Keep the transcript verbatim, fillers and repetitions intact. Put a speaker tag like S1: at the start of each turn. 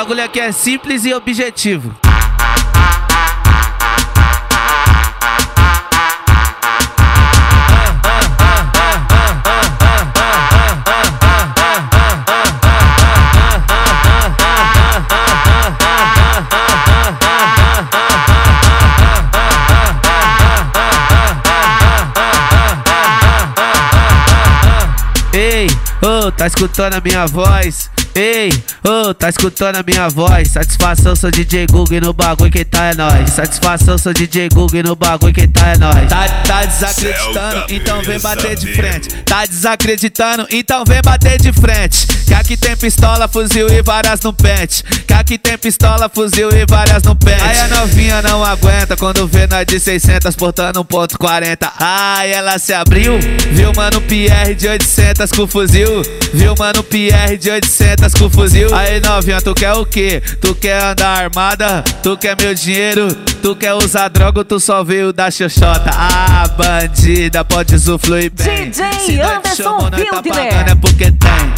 S1: bagulho aqui é simples e objetivo. Ei, ô, oh, tá escutando a minha voz? Ei, ô, oh, tá escutando a minha voz? Satisfação, sou D J Google e no bagulho quem tá é nóis. Satisfação, sou D J Google e no bagulho quem tá é nóis. Tá, tá desacreditando? Então vem bater de frente. Tá desacreditando? Então vem bater de frente. Que aqui tem pistola, fuzil e várias no pente. Que aqui tem pistola, fuzil e várias no pente. Aí a novinha não aguenta quando vê nós de seiscentos portando um ponto quarenta. Ai, ela se abriu, viu mano P R de oitocentos com fuzil. Viu mano P R de oitocentos com fuzil. Aí novinha, tu quer o quê? Tu quer andar armada? Tu quer meu dinheiro? Tu quer usar droga ou tu só veio da xoxota? Ah, bandida, pode usufruir bem.
S2: D J Anderson
S1: Wildner é porque tem.